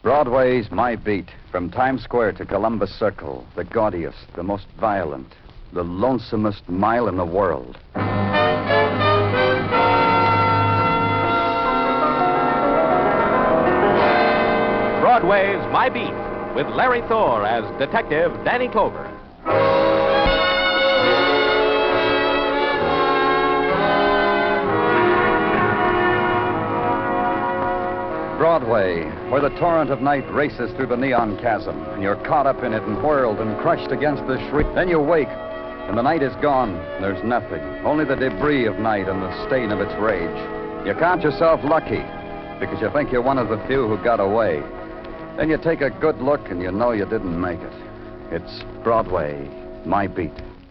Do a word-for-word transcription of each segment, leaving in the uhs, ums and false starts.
Broadway's my beat. From Times Square to Columbus Circle. The gaudiest, the most violent, the lonesomest mile in the world. Broadway's My Beat, with Larry Thor as Detective Danny Clover. Broadway, where the torrent of night races through the neon chasm, and you're caught up in it and whirled and crushed against the shriek. Then you wake, and the night is gone. There's nothing, only the debris of night and the stain of its rage. You count yourself lucky, because you think you're one of the few who got away. Then you take a good look, and you know you didn't make it. It's Broadway, My Beat.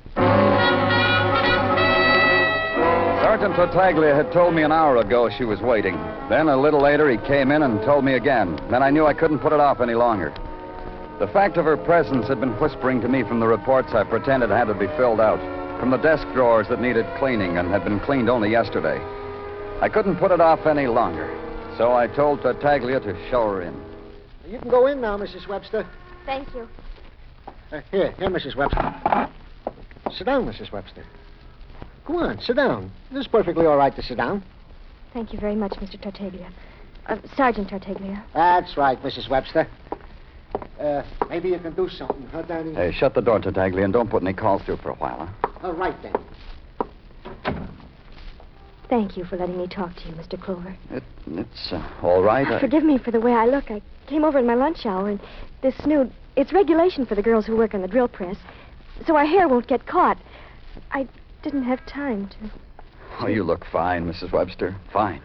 Sergeant Tartaglia had told me an hour ago she was waiting. Then, a little later, he came in and told me again. Then I knew I couldn't put it off any longer. The fact of her presence had been whispering to me from the reports I pretended had to be filled out, from the desk drawers that needed cleaning and had been cleaned only yesterday. I couldn't put it off any longer, so I told Tartaglia to show her in. You can go in now, Missus Webster. Thank you. Uh, here, here, Missus Webster. Sit down, Missus Webster. Go on, sit down. It is perfectly all right to sit down. Thank you very much, Mister Tartaglia. Uh, Sergeant Tartaglia. That's right, Missus Webster. Uh, maybe you can do something, huh, Danny? Hey, shut the door, Tartaglia, and don't put any calls through for a while, huh? All right, then. Thank you for letting me talk to you, Mister Clover. It, it's uh, all right. I... Forgive me for the way I look. I came over in my lunch hour, and this snood, it's regulation for the girls who work on the drill press, so our hair won't get caught. I didn't have time to... Oh, you look fine, Missus Webster. Fine.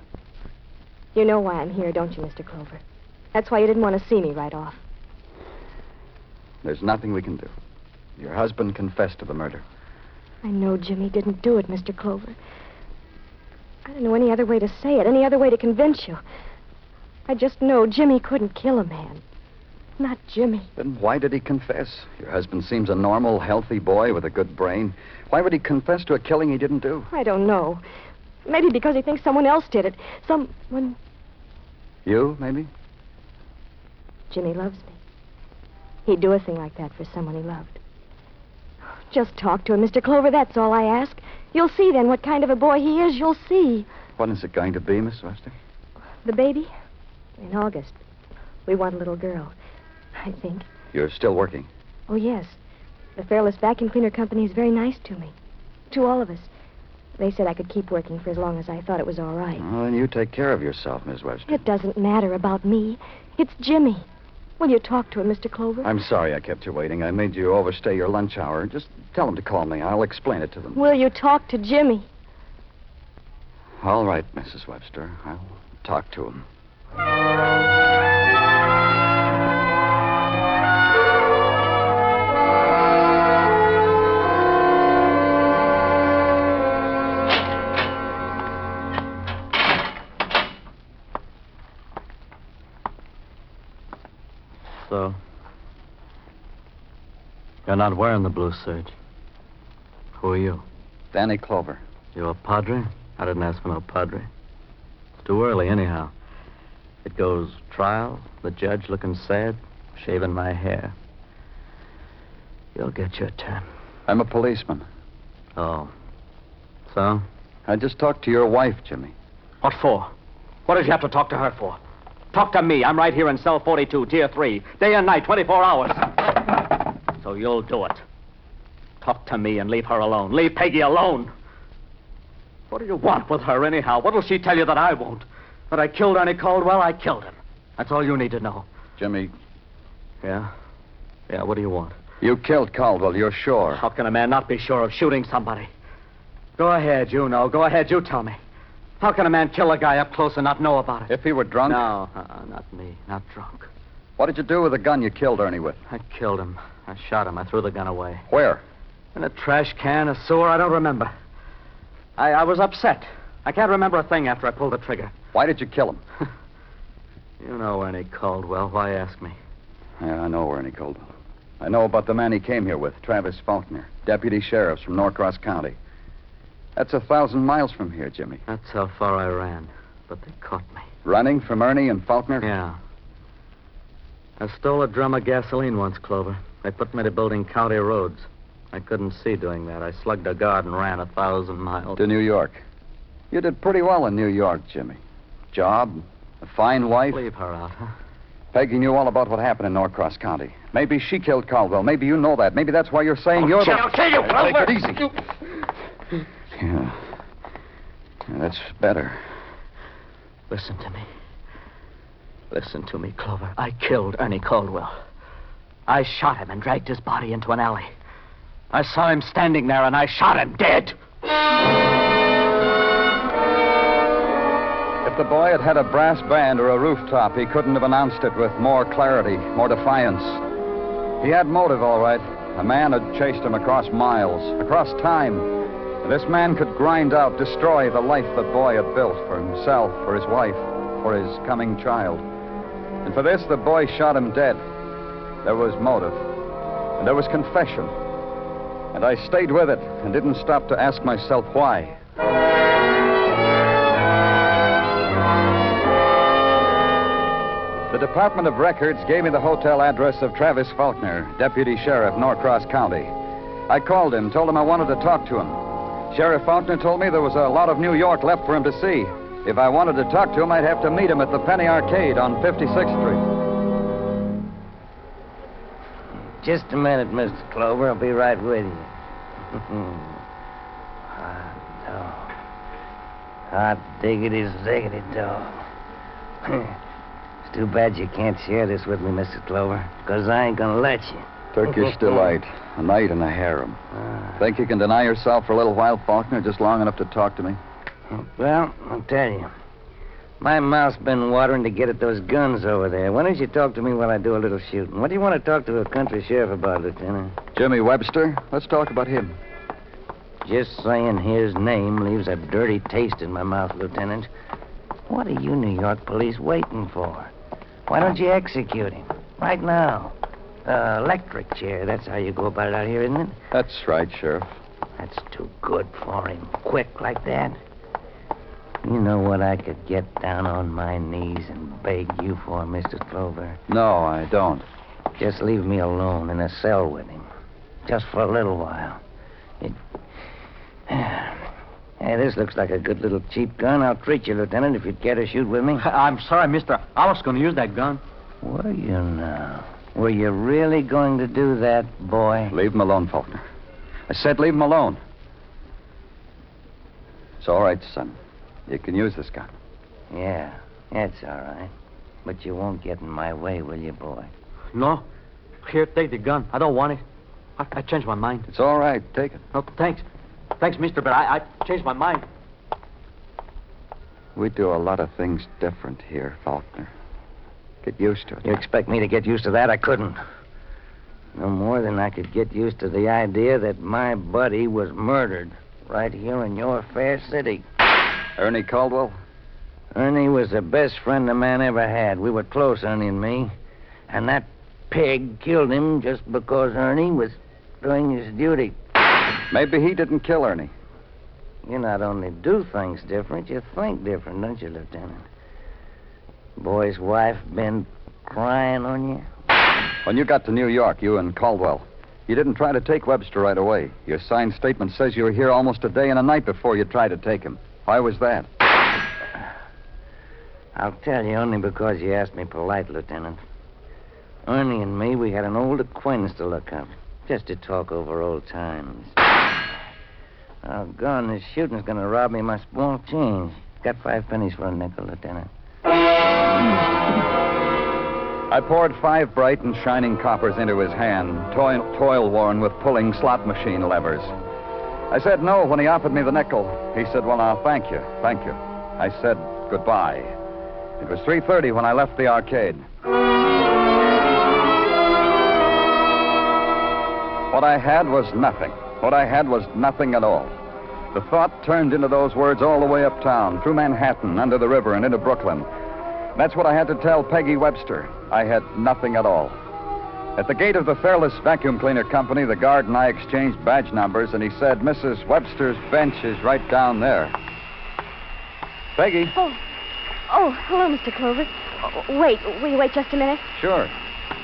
You know why I'm here, don't you, Mister Clover? That's why you didn't want to see me right off. There's nothing we can do. Your husband confessed to the murder. I know Jimmy didn't do it, Mister Clover. I don't know any other way to say it, any other way to convince you. I just know Jimmy couldn't kill a man. Not Jimmy. Then why did he confess? Your husband seems a normal, healthy boy with a good brain. Why would he confess to a killing he didn't do? I don't know. Maybe because he thinks someone else did it. Someone... You, maybe? Jimmy loves me. He'd do a thing like that for someone he loved. Just talk to him, Mister Clover, that's all I ask. You'll see then what kind of a boy he is. You'll see. When is it going to be, Miss Webster? The baby? In August. We want a little girl, I think. You're still working? Oh, yes. The Fairless Vacuum Cleaner Company is very nice to me. To all of us. They said I could keep working for as long as I thought it was all right. Well, then you take care of yourself, Miss Webster. It doesn't matter about me. It's Jimmy. Will you talk to him, Mister Clover? I'm sorry I kept you waiting. I made you overstay your lunch hour. Just tell them to call me. I'll explain it to them. Will you talk to Jimmy? All right, Missus Webster. I'll talk to him. So, you're not wearing the blue serge. Who are you? Danny Clover. You a padre? I didn't ask for no padre. It's too early, anyhow. It goes trial, the judge looking sad, shaving my hair. You'll get your turn. I'm a policeman. Oh. So? I just talked to your wife, Jimmy. What for? What did you have to talk to her for? Talk to me. I'm right here in cell forty-two, tier three. Day and night, twenty-four hours. So you'll do it. Talk to me and leave her alone. Leave Peggy alone. What do you want with her, anyhow? What'll she tell you that I won't? That I killed Ernie Caldwell? I killed him. That's all you need to know. Jimmy. Yeah? Yeah, what do you want? You killed Caldwell, you're sure. How can a man not be sure of shooting somebody? Go ahead, you know. Go ahead, you tell me. How can a man kill a guy up close and not know about it? If he were drunk? No, uh, not me. Not drunk. What did you do with the gun you killed Ernie with? I killed him. I shot him. I threw the gun away. Where? In a trash can, a sewer, I don't remember. I, I was upset. I can't remember a thing after I pulled the trigger. Why did you kill him? You know Ernie Caldwell. Why ask me? Yeah, I know Ernie Caldwell. I know about the man he came here with, Travis Faulkner, deputy sheriffs from Norcross County. That's a thousand miles from here, Jimmy. That's how far I ran. But they caught me. Running from Ernie and Faulkner? Yeah. I stole a drum of gasoline once, Clover. They put me to building county roads. I couldn't see doing that. I slugged a guard and ran a thousand miles. To New York. You did pretty well in New York, Jimmy. Job, a fine wife. Leave her out, huh? Peggy knew all about what happened in Norcross County. Maybe she killed Caldwell. Maybe you know that. Maybe that's why you're saying you're the... I'll kill you, Clover! Take it easy. Yeah. Yeah, that's better. Listen to me. Listen to me, Clover. I killed Ernie Caldwell. I shot him and dragged his body into an alley. I saw him standing there, and I shot him dead. If the boy had had a brass band or a rooftop, he couldn't have announced it with more clarity, more defiance. He had motive, all right. A man had chased him across miles, across time. And this man could grind out, destroy the life the boy had built for himself, for his wife, for his coming child. And for this, the boy shot him dead. There was motive, and there was confession. And I stayed with it and didn't stop to ask myself why. The Department of Records gave me the hotel address of Travis Faulkner, Deputy Sheriff, Norcross County. I called him, told him I wanted to talk to him. Sheriff Faulkner told me there was a lot of New York left for him to see. If I wanted to talk to him, I'd have to meet him at the Penny Arcade on fifty-sixth Street. Just a minute, Mister Clover. I'll be right with you. Hot dog. Hot diggity ziggity dog. It's too bad you can't share this with me, Mister Clover, because I ain't gonna let you. Turkish delight, a night in a harem. Ah. Think you can deny yourself for a little while, Faulkner, just long enough to talk to me? Well, I'll tell you. My mouth's been watering to get at those guns over there. Why don't you talk to me while I do a little shooting? What do you want to talk to a country sheriff about, Lieutenant? Jimmy Webster? Let's talk about him. Just saying his name leaves a dirty taste in my mouth, Lieutenant. What are you New York police waiting for? Why don't you execute him? Right now. Uh, electric chair, that's how you go about it out here, isn't it? That's right, Sheriff. That's too good for him. Quick like that. You know what I could get down on my knees and beg you for, Mister Clover? No, I don't. Just leave me alone in a cell with him. Just for a little while. It... Hey, this looks like a good little cheap gun. I'll treat you, Lieutenant, if you'd care to shoot with me. I'm sorry, mister. I was going to use that gun. Were you now? Were you really going to do that, boy? Leave him alone, Faulkner. I said leave him alone. It's all right, son. You can use this gun. Yeah, it's all right. But you won't get in my way, will you, boy? No. Here, take the gun. I don't want it. I, I changed my mind. It's all right. Take it. No, thanks. Thanks, mister, but I, I changed my mind. We do a lot of things different here, Faulkner. Get used to it. You expect me to get used to that? I couldn't. No more than I could get used to the idea that my buddy was murdered right here in your fair city. Ernie Caldwell? Ernie was the best friend a man ever had. We were close, Ernie and me. And that pig killed him just because Ernie was doing his duty. Maybe he didn't kill Ernie. You not only do things different, you think different, don't you, Lieutenant? Boy's wife been crying on you? When you got to New York, you and Caldwell, you didn't try to take Webster right away. Your signed statement says you were here almost a day and a night before you tried to take him. Why was that? I'll tell you only because you asked me polite, Lieutenant. Ernie and me, we had an old acquaintance to look up, just to talk over old times. Oh, gone, this shooting's gonna rob me of my small change. Got five pennies for a nickel, Lieutenant. I poured five bright and shining coppers into his hand, toil, toil-worn with pulling slot machine levers. I said no when he offered me the nickel. He said, well, now, thank you, thank you. I said goodbye. It was three thirty when I left the arcade. What I had was nothing. What I had was nothing at all. The thought turned into those words all the way uptown, through Manhattan, under the river, and into Brooklyn. That's what I had to tell Peggy Webster. I had nothing at all. At the gate of the Fairless Vacuum Cleaner Company, the guard and I exchanged badge numbers, and he said, Missus Webster's bench is right down there. Peggy? Oh, oh, hello, Mister Clover. Oh, wait, will you wait just a minute? Sure.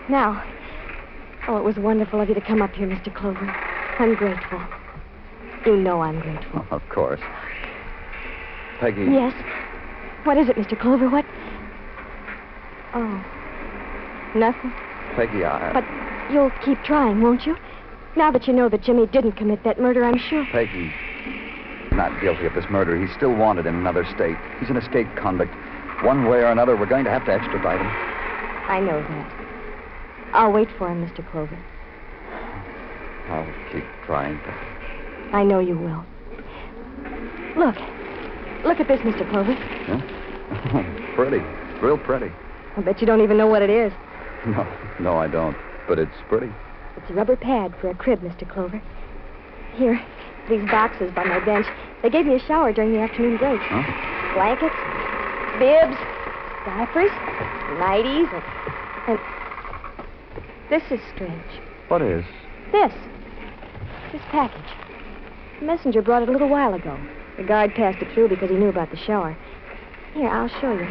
Now, oh, it was wonderful of you to come up here, Mister Clover. I'm grateful. You know I'm grateful. Of course. Peggy. Yes? What is it, Mister Clover? What? Oh. Nothing? Peggy, I... But you'll keep trying, won't you? Now that you know that Jimmy didn't commit that murder, I'm sure... Peggy, not guilty of this murder. He's still wanted in another state. He's an escaped convict. One way or another, we're going to have to extradite him. I know that. I'll wait for him, Mister Clover. I'll keep trying, Peggy. I know you will. Look. Look at this, Mister Clover. Huh? Pretty. Real pretty. I bet you don't even know what it is. No, no, I don't. But it's pretty. It's a rubber pad for a crib, Mister Clover. Here, these boxes by my bench. They gave me a shower during the afternoon break. Huh? Blankets, bibs, diapers, nighties, and, and... This is strange. What is? This. This package. The messenger brought it a little while ago. The guard passed it through because he knew about the shower. Here, I'll show you.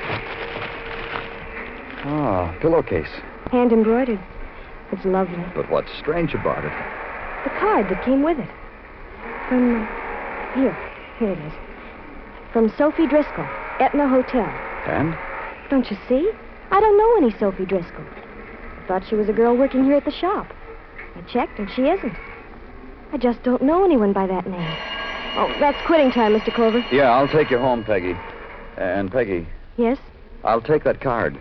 Oh, pillowcase. Hand embroidered. It's lovely. But what's strange about it? The card that came with it. From... Here. Here it is. From Sophie Driscoll, Etna Hotel. And? Don't you see? I don't know any Sophie Driscoll. I thought she was a girl working here at the shop. I checked, and she isn't. I just don't know anyone by that name. Oh, that's quitting time, Mister Clover. Yeah, I'll take you home, Peggy. And, Peggy, Yes? I'll take that card.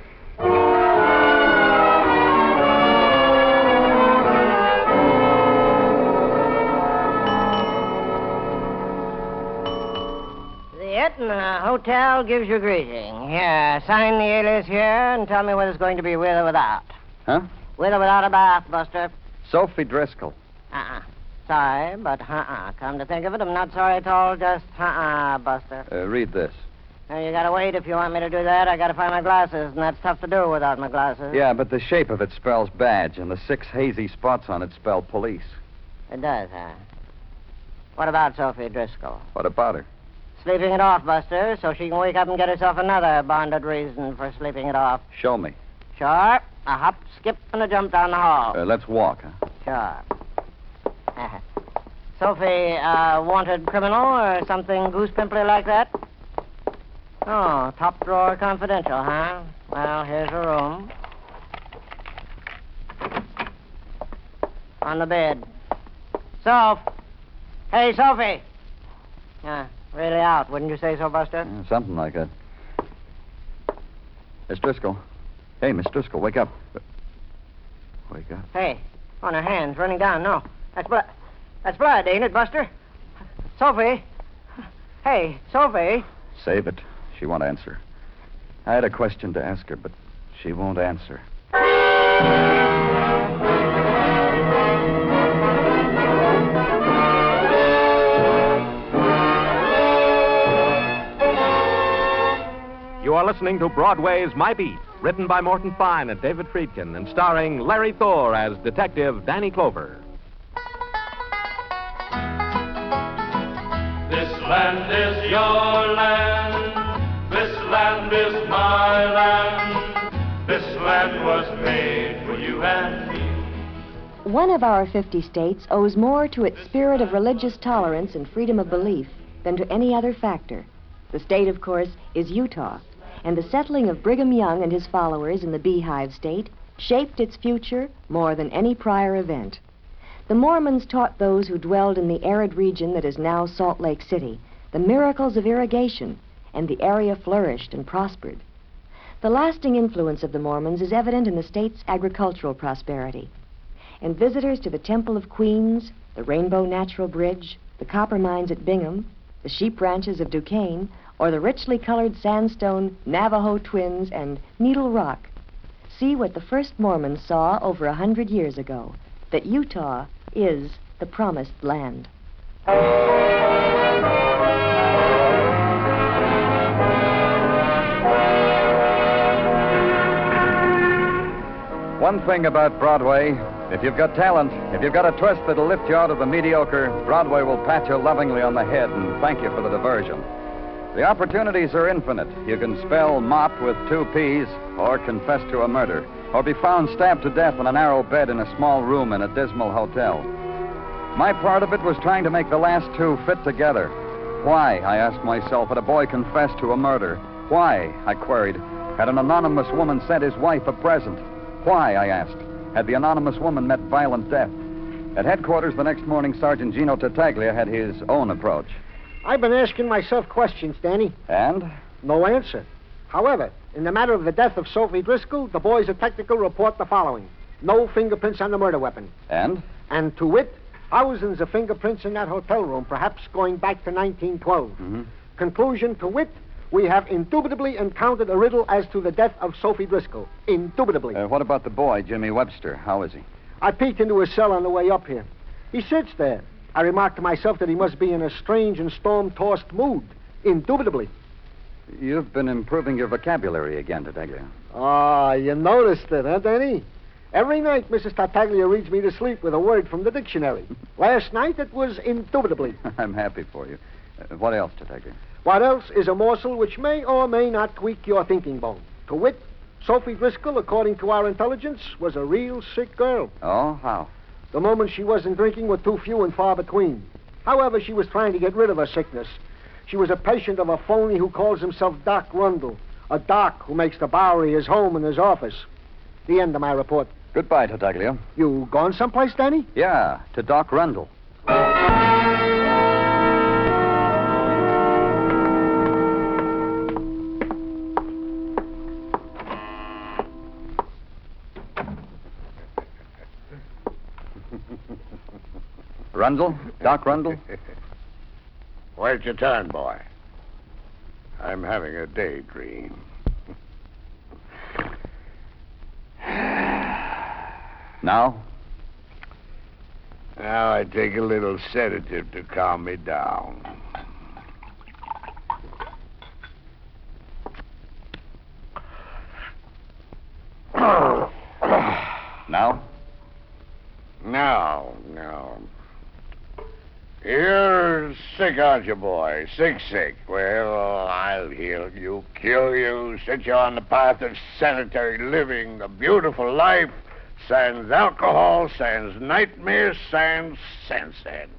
The Etna Hotel gives you greeting. Here, sign the alias here and tell me whether it's going to be with or without. Huh? With or without a bath, Buster. Sophie Driscoll. Uh-uh. Sorry, but uh-uh. Come to think of it, I'm not sorry at all. Just uh-uh, Buster. Uh, read this. Now, you gotta wait if you want me to do that. I gotta find my glasses, and that's tough to do without my glasses. Yeah, but the shape of it spells badge, and the six hazy spots on it spell police. It does, huh? What about Sophie Driscoll? What about her? Sleeping it off, Buster, so she can wake up and get herself another bonded reason for sleeping it off. Show me. Sure. A hop, skip, and a jump down the hall. Uh, let's walk, huh? Sure. Sophie, uh, wanted criminal or something goose pimply like that? Oh, top drawer confidential, huh? Well, here's her room. On the bed. Soph. Hey, Sophie. Yeah, really out, wouldn't you say so, Buster? Yeah, something like that. Miss Driscoll. Hey, Miss Driscoll, wake up. Wake up. Hey, on her hands, running down. No, that's blood. That's blood, ain't it, Buster? Sophie. Hey, Sophie. Save it. She won't answer. I had a question to ask her, but she won't answer. You are listening to Broadway's My Beat, written by Morton Fine and David Friedkin, and starring Larry Thor as Detective Danny Clover. This land is your land. This land is my land. This land was made for you and me. One of our fifty states owes more to its spirit of religious tolerance and freedom of belief than to any other factor. The state, of course, is Utah, and the settling of Brigham Young and his followers in the Beehive State shaped its future more than any prior event. The Mormons taught those who dwelled in the arid region that is now Salt Lake City the miracles of irrigation, and the area flourished and prospered. The lasting influence of the Mormons is evident in the state's agricultural prosperity. And visitors to the Temple of Queens, the Rainbow Natural Bridge, the copper mines at Bingham, the sheep ranches of Duquesne, or the richly colored sandstone Navajo Twins and Needle Rock, see what the first Mormons saw over a hundred years ago, that Utah is the promised land. One thing about Broadway, if you've got talent, if you've got a twist that'll lift you out of the mediocre, Broadway will pat you lovingly on the head and thank you for the diversion. The opportunities are infinite. You can spell mop with two P's, or confess to a murder, or be found stabbed to death on a narrow bed in a small room in a dismal hotel. My part of it was trying to make the last two fit together. Why, I asked myself, had a boy confessed to a murder? Why, I queried, had an anonymous woman sent his wife a present? Why, I asked, had the anonymous woman met violent death? At headquarters the next morning, Sergeant Gino Tartaglia had his own approach. I've been asking myself questions, Danny. And? No answer. However, in the matter of the death of Sophie Driscoll, the boys at Technical report the following. No fingerprints on the murder weapon. And? And to wit, thousands of fingerprints in that hotel room, perhaps going back to nineteen twelve. Mm-hmm. Conclusion to wit, we have indubitably encountered a riddle as to the death of Sophie Driscoll. Indubitably. Uh, what about the boy, Jimmy Webster? How is he? I peeked into his cell on the way up here. He sits there. I remarked to myself that he must be in a strange and storm-tossed mood. Indubitably. You've been improving your vocabulary again, Tartaglia. Ah, you noticed it, huh, Danny? Every night, Missus Tartaglia reads me to sleep with a word from the dictionary. Last night, it was indubitably. I'm happy for you. Uh, what else, Tartaglia? What else is a morsel which may or may not tweak your thinking bone? To wit, Sophie Driscoll, according to our intelligence, was a real sick girl. Oh, how? The moments she wasn't drinking were too few and far between. However, she was trying to get rid of her sickness. She was a patient of a phony who calls himself Doc Rundle, a doc who makes the Bowery his home and his office. The end of my report. Goodbye, Tartaglia. You gone someplace, Danny? Yeah, to Doc Rundle. Rundle? Doc Rundle? Where's your turn, boy? I'm having a daydream. Now? Now I take a little sedative to calm me down. Now? No, no. You're sick, aren't you, boy? Sick, sick. Well, I'll heal you, cure you, set you on the path of sanitary living, the beautiful life, sans alcohol, sans nightmares, sans sunset.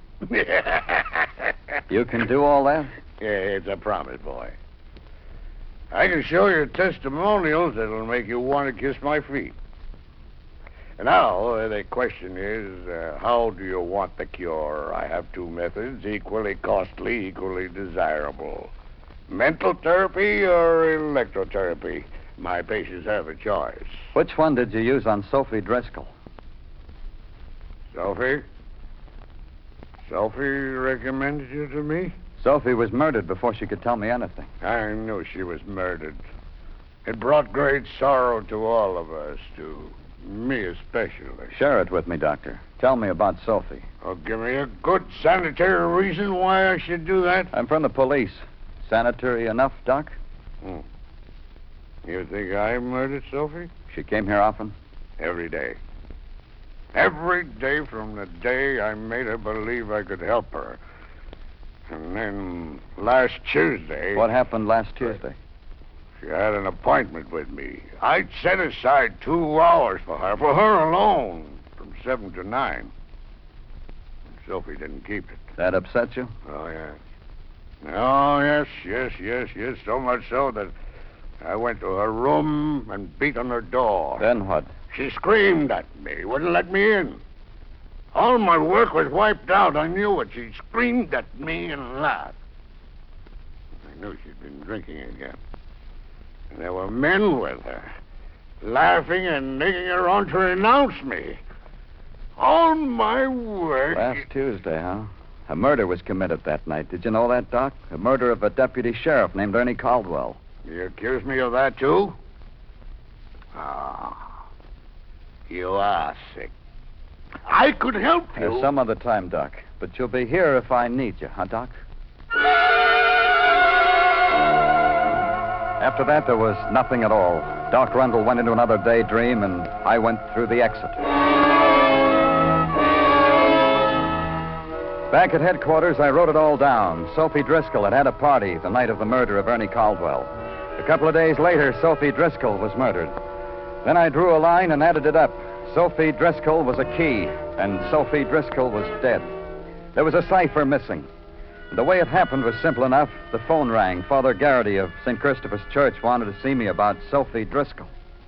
You can do all that? Yeah, it's a promise, boy. I can show you testimonials that'll make you want to kiss my feet. And now, uh, the question is, uh, how do you want the cure? I have two methods, equally costly, equally desirable. Mental therapy or electrotherapy? My patients have a choice. Which one did you use on Sophie Driscoll? Sophie? Sophie recommended you to me? Sophie was murdered before she could tell me anything. I knew she was murdered. It brought great sorrow to all of us, to me especially. Share it with me, Doctor. Tell me about Sophie. Oh, give me a good sanitary reason why I should do that. I'm from the police. Sanitary enough, Doc? Hmm. You think I murdered Sophie? She came here often? Every day. Every day from the day I made her believe I could help her. And then last Tuesday... What happened last Tuesday? She had an appointment with me. I'd set aside two hours for her, for her alone, from seven to nine. And Sophie didn't keep it. That upset you? Oh, yes. Oh, yes, yes, yes, yes. So much so that I went to her room and beat on her door. Then what? She screamed at me, wouldn't let me in. All my work was wiped out. I knew it. She screamed at me and laughed. I knew she'd been drinking again. And there were men with her, laughing and egging her on to renounce me. All my work... Last Tuesday, huh? A murder was committed that night. Did you know that, Doc? A murder of a deputy sheriff named Ernie Caldwell. You accuse me of that, too? Ah, you are sick. I could help you. Uh, some other time, Doc. But you'll be here if I need you, huh, Doc? After that, there was nothing at all. Doc Rundle went into another daydream, and I went through the exit. Back at headquarters, I wrote it all down. Sophie Driscoll had had a party the night of the murder of Ernie Caldwell. A couple of days later, Sophie Driscoll was murdered. Then I drew a line and added it up. Sophie Driscoll was a key, and Sophie Driscoll was dead. There was a cipher missing. The way it happened was simple enough. The phone rang. Father Garrity of Saint Christopher's Church wanted to see me about Sophie Driscoll.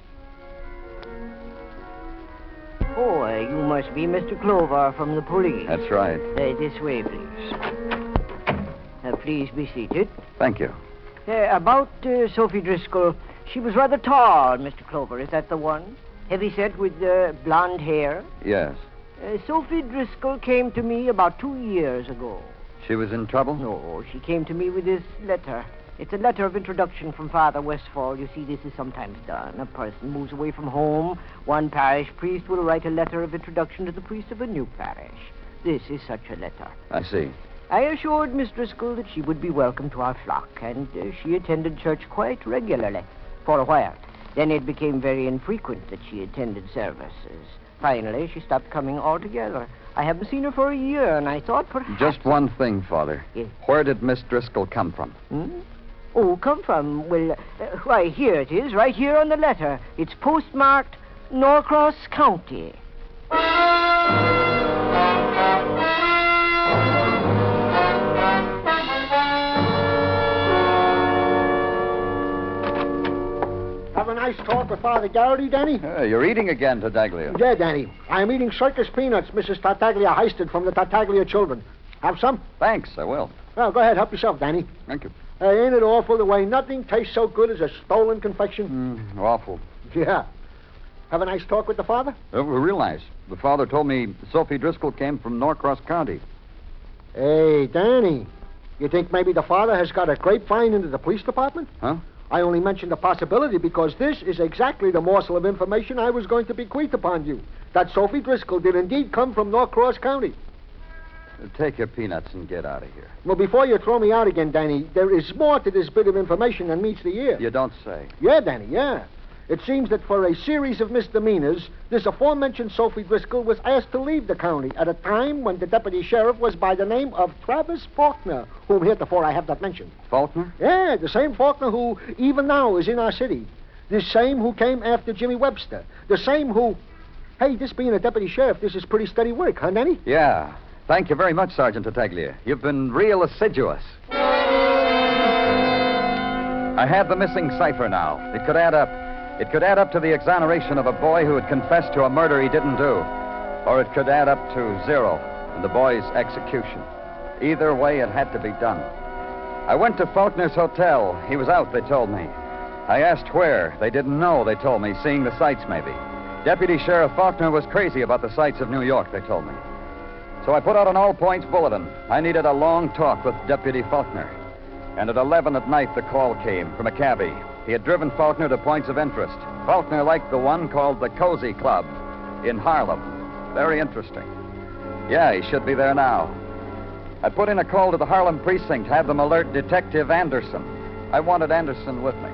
Oh, uh, you must be Mister Clover from the police. That's right. Uh, this way, please. Uh, please be seated. Thank you. Uh, about uh, Sophie Driscoll, she was rather tall, Mister Clover. Is that the one? Heavy set with uh, blonde hair? Yes. Uh, Sophie Driscoll came to me about two years ago. She was in trouble? No, she came to me with this letter. It's a letter of introduction from Father Westfall. You see, this is sometimes done. A person moves away from home. One parish priest will write a letter of introduction to the priest of a new parish. This is such a letter. I see. I assured Miss Driscoll that she would be welcome to our flock, and uh, she attended church quite regularly for a while. Then it became very infrequent that she attended services. Finally, she stopped coming altogether. I haven't seen her for a year, and I thought perhaps... Just one thing, Father. Yes. Where did Miss Driscoll come from? Hmm? Oh, come from? Well, uh, why, here it is, right here on the letter. It's postmarked Norcross County. Have a nice talk with Father Garrity, Danny? Uh, you're eating again, Tartaglia. Yeah, Danny. I'm eating circus peanuts Missus Tartaglia heisted from the Tartaglia children. Have some? Thanks, I will. Well, go ahead. Help yourself, Danny. Thank you. Uh, ain't it awful the way nothing tastes so good as a stolen confection? Mm, awful. Yeah. Have a nice talk with the father? Uh, real nice. The father told me Sophie Driscoll came from Norcross County. Hey, Danny. You think maybe the father has got a grapevine into the police department? Huh? I only mentioned the possibility because this is exactly the morsel of information I was going to bequeath upon you. That Sophie Driscoll did indeed come from Norcross County. Uh, take your peanuts and get out of here. Well, before you throw me out again, Danny, there is more to this bit of information than meets the ear. You don't say. Yeah, Danny, yeah. It seems that for a series of misdemeanors, this aforementioned Sophie Driscoll was asked to leave the county at a time when the deputy sheriff was by the name of Travis Faulkner, whom heretofore I have not mentioned. Faulkner? Yeah, the same Faulkner who even now is in our city. The same who came after Jimmy Webster. The same who... Hey, this being a deputy sheriff, this is pretty steady work, huh, Danny? Yeah. Thank you very much, Sergeant Tartaglia. You've been real assiduous. I have the missing cipher now. It could add up. It could add up to the exoneration of a boy who had confessed to a murder he didn't do. Or it could add up to zero and the boy's execution. Either way, it had to be done. I went to Faulkner's hotel. He was out, they told me. I asked where. They didn't know, they told me, seeing the sights maybe. Deputy Sheriff Faulkner was crazy about the sights of New York, they told me. So I put out an all-points bulletin. I needed a long talk with Deputy Faulkner. And at eleven at night, the call came from a cabbie. He had driven Faulkner to points of interest. Faulkner liked the one called the Cozy Club in Harlem. Very interesting. Yeah, he should be there now. I put in a call to the Harlem precinct, had them alert Detective Anderson. I wanted Anderson with me.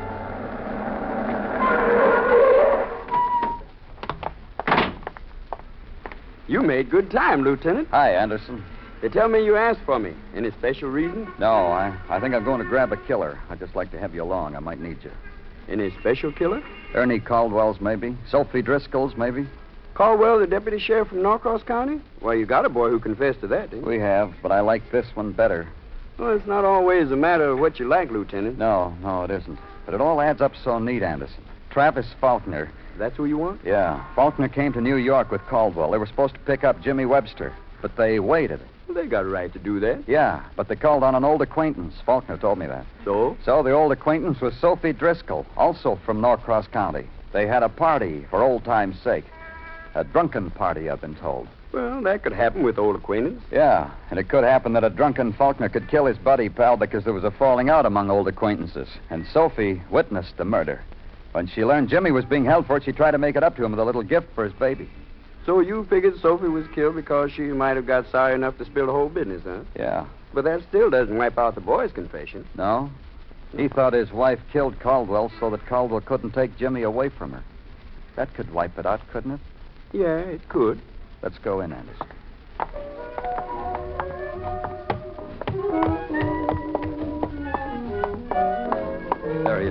You made good time, Lieutenant. Hi, Anderson. They tell me you asked for me. Any special reason? No, I, I think I'm going to grab a killer. I'd just like to have you along. I might need you. Any special killer? Ernie Caldwell's, maybe. Sophie Driscoll's, maybe. Caldwell, the deputy sheriff from Norcross County? Well, you got a boy who confessed to that, didn't you? We have, but I like this one better. Well, it's not always a matter of what you like, Lieutenant. No, no, it isn't. But it all adds up so neat, Anderson. Travis Faulkner. That's who you want? Yeah. Faulkner came to New York with Caldwell. They were supposed to pick up Jimmy Webster, but they waited. Well, they got a right to do that. Yeah, but they called on an old acquaintance. Faulkner told me that. So? So the old acquaintance was Sophie Driscoll, also from Norcross County. They had a party for old time's sake. A drunken party, I've been told. Well, that could happen with old acquaintance. Yeah, and it could happen that a drunken Faulkner could kill his buddy pal because there was a falling out among old acquaintances. And Sophie witnessed the murder. When she learned Jimmy was being held for it, she tried to make it up to him with a little gift for his baby. So you figured Sophie was killed because she might have got sorry enough to spill the whole business, huh? Yeah. But that still doesn't wipe out the boy's confession. No? He thought his wife killed Caldwell so that Caldwell couldn't take Jimmy away from her. That could wipe it out, couldn't it? Yeah, it could. Let's go in, Anderson.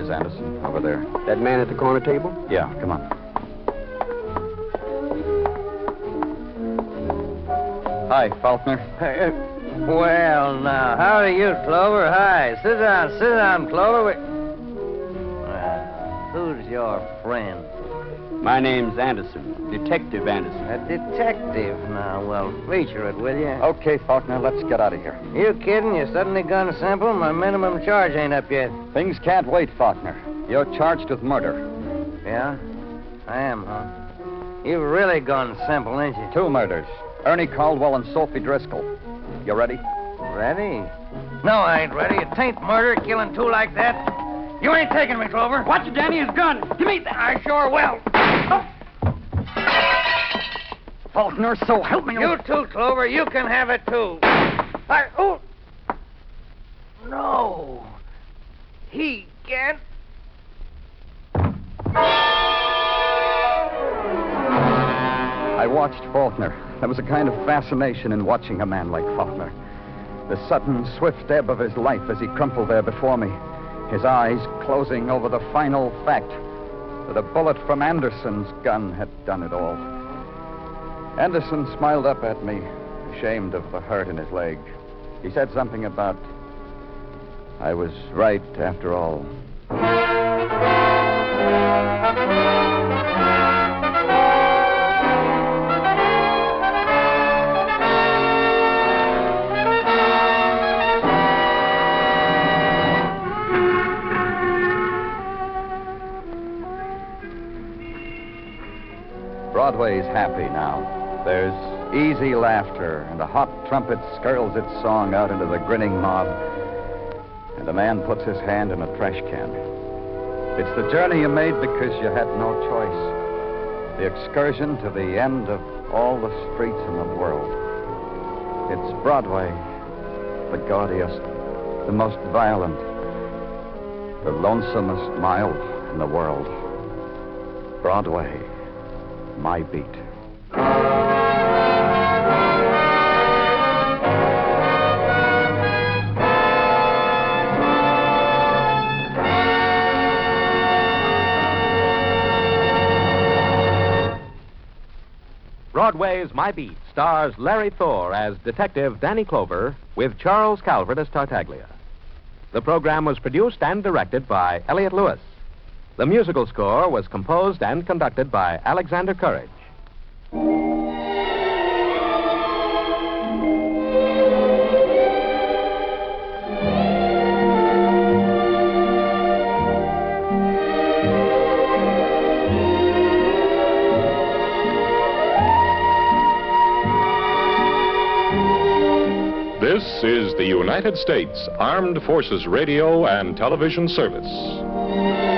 Missus Anderson, over there. That man at the corner table? Yeah, come on. Hi, Faulkner. Well, now, how do you, Clover? Hi. Sit down, sit down, Clover. We... Well, who's your friend? My name's Anderson, Detective Anderson. A detective? Now, well, feature it, will you? Okay, Faulkner, let's get out of here. You kidding? You suddenly gone simple? My minimum charge ain't up yet. Things can't wait, Faulkner. You're charged with murder. Yeah? I am, huh? You've really gone simple, ain't you? Two murders. Ernie Caldwell and Sophie Driscoll. You ready? Ready? No, I ain't ready. It ain't murder, killing two like that. You ain't taking me, Clover. Watch it, Danny, his gun. Give me that. I sure will. Faulkner, so help me. You too, Clover. You can have it, too. I... Oh! No. He can't. I watched Faulkner. There was a kind of fascination in watching a man like Faulkner. The sudden, swift ebb of his life as he crumpled there before me. His eyes closing over the final fact that a bullet from Anderson's gun had done it all. Anderson smiled up at me, ashamed of the hurt in his leg. He said something about, I was right after all. Broadway's happy now. There's easy laughter, and a hot trumpet skirls its song out into the grinning mob, and a man puts his hand in a trash can. It's the journey you made because you had no choice. The excursion to the end of all the streets in the world. It's Broadway, the gaudiest, the most violent, the lonesomest mile in the world. Broadway. My beat. Broadway's My Beat stars Larry Thor as Detective Danny Clover with Charles Calvert as Tartaglia. The program was produced and directed by Elliott Lewis. The musical score was composed and conducted by Alexander Courage. This is the United States Armed Forces Radio and Television Service.